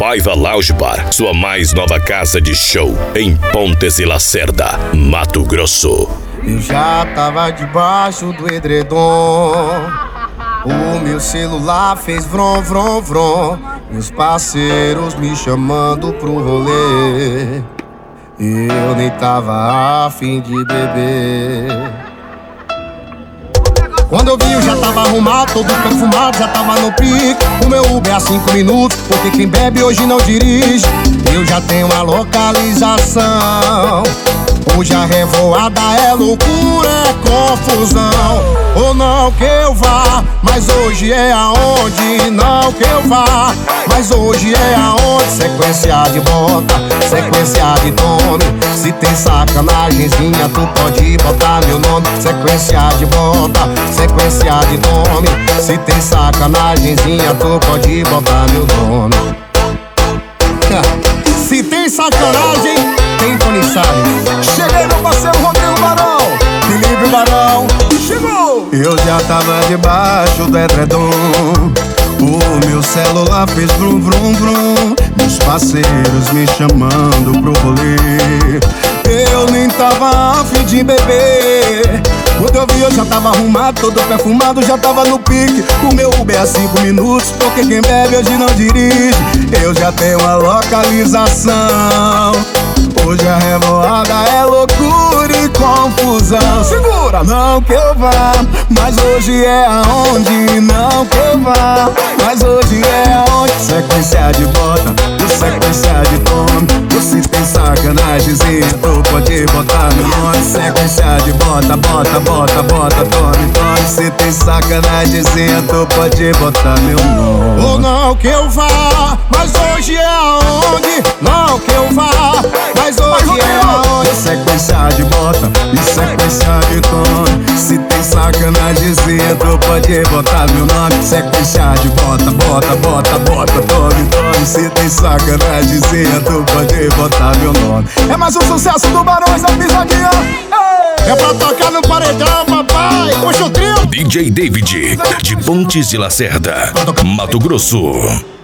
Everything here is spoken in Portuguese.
Paiva Lounge Bar, sua mais nova casa de show em Pontes e Lacerda, Mato Grosso. Eu já tava debaixo do edredom, o meu celular fez vrom, vrom, vrom, meus parceiros me chamando pro rolê. Eu nem tava afim de beber. Quando eu vi eu já tava arrumado, todo perfumado, já tava no pique. O meu Uber é 5 minutos, porque quem bebe hoje não dirige. Eu já tenho a localização. Hoje a revoada é loucura, é confusão. Ou não que eu vá, mas hoje é aonde. Não que eu vá, mas hoje é aonde. Sequência de bota, sequência de tome. Se tem sacanagemzinha, tu pode botar meu nome. Sequência de bota, sequência de tome. Se tem sacanagemzinha, tu pode botar meu nome. Se tem sacanagem, tem Tony Salles. Cheguei, meu parceiro Rodrigo Barão, Felipe Barão, chegou! Eu já tava debaixo do edredom, o meu celular fez vrum, vrum, vrum, meus parceiros me chamando pro rolê. Eu nem tava afim de beber. Quando eu vi eu já tava arrumado, todo perfumado, já tava no pique. O meu Uber é 5 minutos, porque quem bebe hoje não dirige. Eu já tenho a localização. Hoje a revoada é loucura e confusão. Segura! Não que eu vá, mas hoje é aonde. Não que eu vá, mas hoje é aonde. Sequência de bota, sequência de tome. Se tem sacanagemzinha, tu pode botar meu nome. Sequência de bota, bota, bota, bota, tome, tome. Se tem sacanagemzinha, tu pode botar meu nome. Ou não que eu vá, mas hoje é aonde. Não que eu vá, mas hoje é aonde. Sequência de bota e sequência de tome. Se tem sacanagemzinha, tu pode botar meu nome. Sequência de bota, bota, bota, bota, tome, tome. Se tem sacanagemzinha, tu pode botar meu nome. É mais um sucesso do Barões da Pisadinha. É pra tocar no paredão, papai. Puxa o trio. DJ David, de Pontes e Lacerda, Mato Grosso.